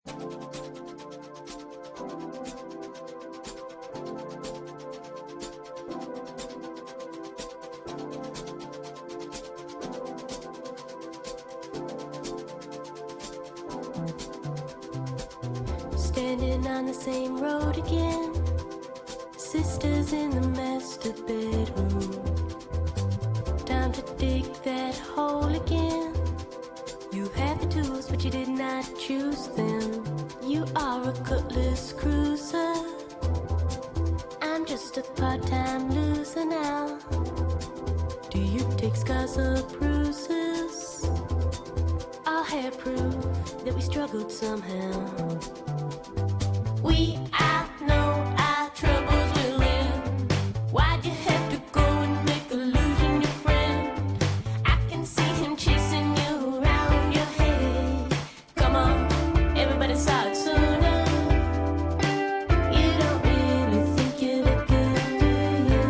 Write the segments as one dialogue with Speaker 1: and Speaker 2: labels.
Speaker 1: Standing on the same road again, sisters in the master bedroom. Time to dig that hole again. You had the tools, but you did not choose them. You are a cutlass cruiser. I'm just a part-time loser now. Do you take scars or bruises? Our hair proof that we struggled somehow. We know our troubles will end. Why'd you have to go and make a losing your friend? I can see him chasing you around your head. Come on, everybody saw it sooner. You don't really think you're that good, do you?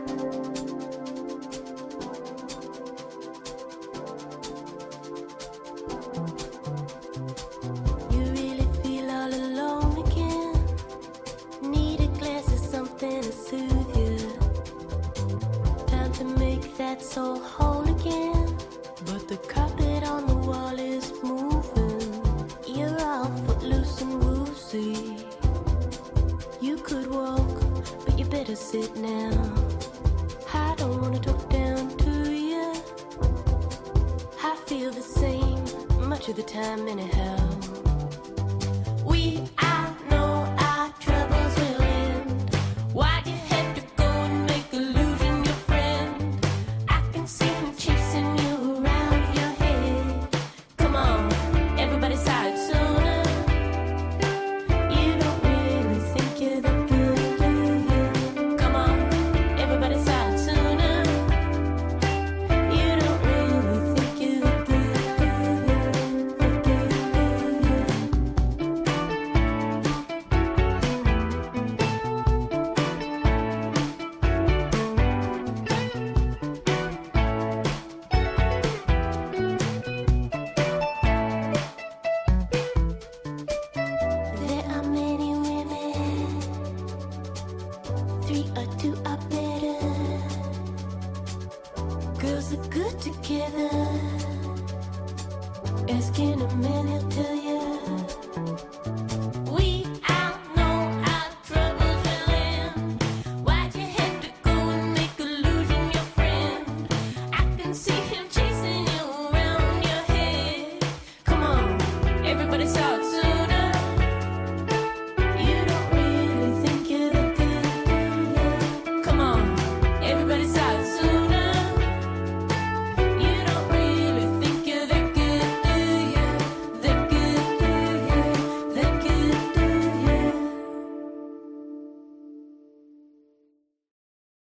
Speaker 1: You really feel all alone again. Need a glass of something to soothe you. Time to make that soul whole again. But the carpet on the wall is moving. You're all footloose and woozy. You could walk, but you better sit now. I don't wanna talk down to you. I feel the same much of the time anyhow. I know our troubles will end. Why'd you have to go and make a losing your friend? I can see him chasing you around your head. Come on, everybody saw it sooner. You don't really think you're that good, do you? Come on, everybody saw it sooner. You don't really think you're that good, do you? There are many women, 3 or 2 are better. Girls are good together. Asking a man, he'll tell you. We all know our troubles will end. Why'd you have to go and make a losing your friend? I can see him chasing you around your head. Come on, everybody saw it